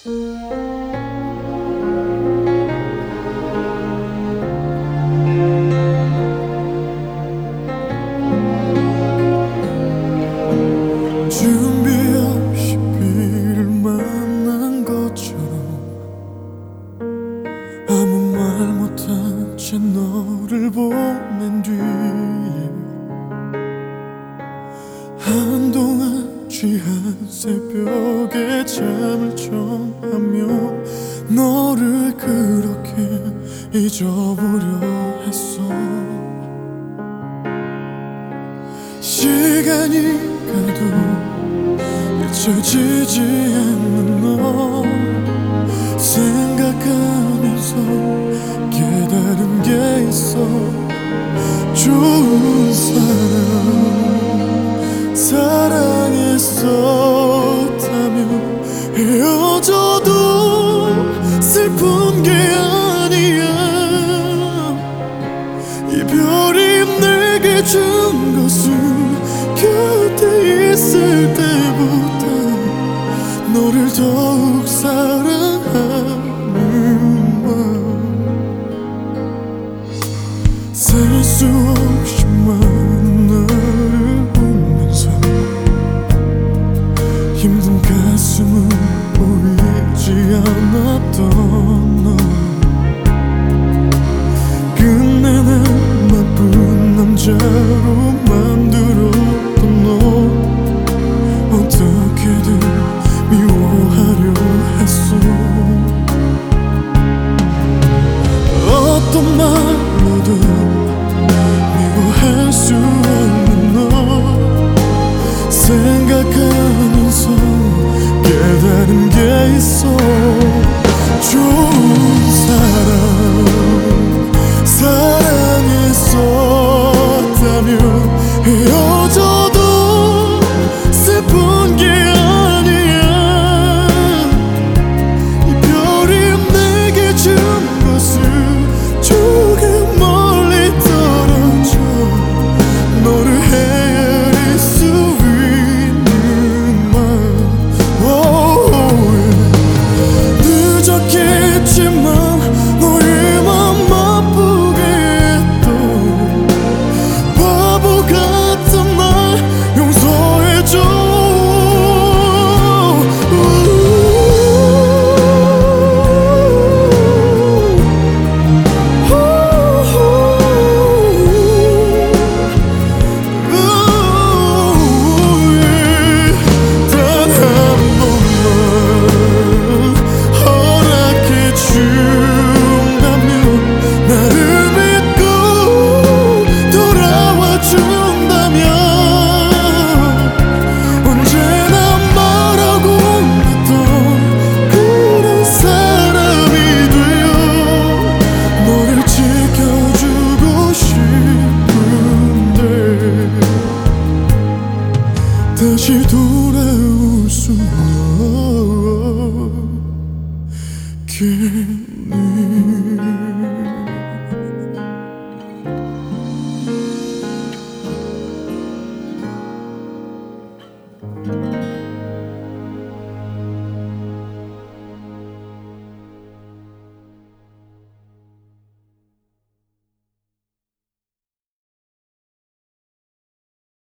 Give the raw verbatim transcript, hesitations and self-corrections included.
준비 없이 비를 만난 것처럼 아무 말 못한 채 너를 보낸 뒤 한동안 취한 새벽에 잠을 청하며 너를 그렇게 잊어보려 했어. 시간이 가도 잊혀지지 않는 너 생각하면서 깨달은 게 있어. 좋은 사람 사랑했었다면 헤어져도 슬픈 게 아니야. 이별이 내게 준 것은 곁에 있을 때보다 너를 더욱 사랑하는 마음. 셀 수 없이 많은 너를 보면서 힘든 가슴은 보이지 않았던 너. 끝내는 나쁜 남자로 만들었던 너 어떻게든 미워하려 했어. 어떤 말로도 미워할 수 없는 너 생각하면서 깨달은 게 있어. 좋은 사람 사랑했었다면 헤어져도 슬픈 게 아니야. 이별이 내게 준 것은 조금 멀리 떨어져 너를 헤아릴 수 있는 맘. 늦었겠지만 너의 맘 아프게 했던 바보 같은 날 용서해줘. 다시 돌아올 수 없겠니.